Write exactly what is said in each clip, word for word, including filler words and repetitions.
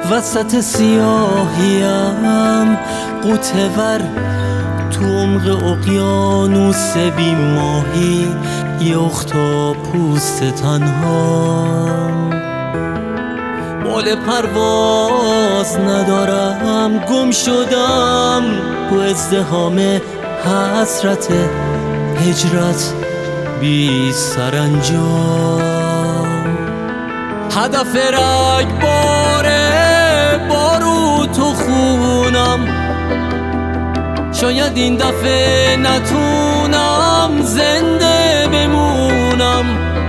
وسط سیاهیم غوطه ور تو عمق اقیانوس بی ماهی، یه اختاپوس تنها. بال پرواز ندارم، گم شدم تو ازدحام حسرت هجرت بی سرانجام. هدف رگباره بارو تو خونم، شاید این دفعه نتونم زنده بمونم.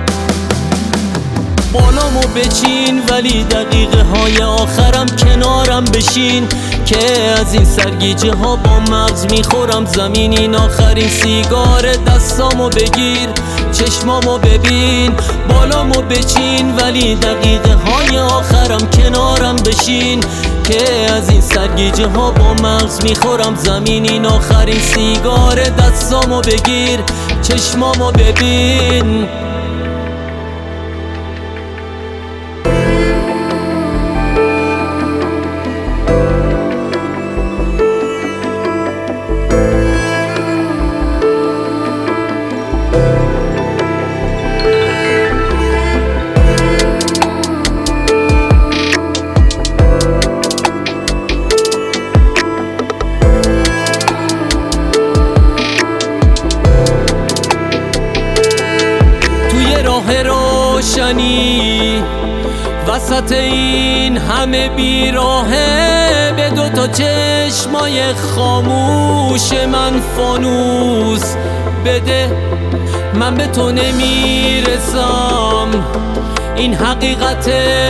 بالامو بچین ولی دقیقه های آخرم کنارم بشین، که از این سرگیجه ها با مغز میخورم زمین. این آخرین سیگار دستامو بگیر، چشمامو ببین. بالامو بچین ولی دقیقه های آخرم کنارم بشین، که از این سرگیجه ها با مغز میخورم زمین. این آخرین سیگار دستامو بگیر، چشمامو ببین. روشنی وسط این همه بیراهه، به دوتا چشمای خاموش من فانوس بده. من به تو نمیرسم، این حقیقت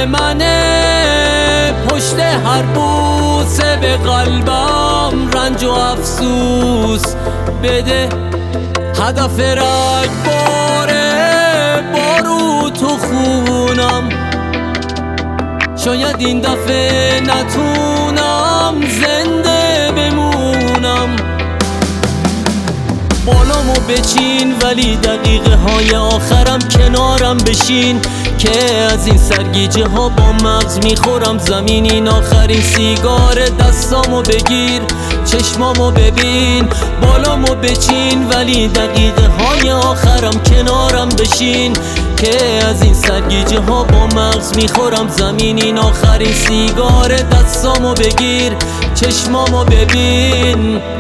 منه. پشت هر بوسه به قلبم رنج و افسوس بده. هدف رگباره بارو تو خونم، شاید این دفعه نتونم زنده بمونم. بالامو بچین ولی دقیقه های آخرم کنارم بشین، که از این سرگیجه ها با مغز میخورم زمین. این آخرین سیگار دستامو بگیر، چشمامو ببین. بالامو بچین ولی دقیقه های آخرم کنارم بشین، که از این سرگیجه ها با مغز میخورم زمین. این آخرین سیگار دستامو بگیر، چشمامو ببین.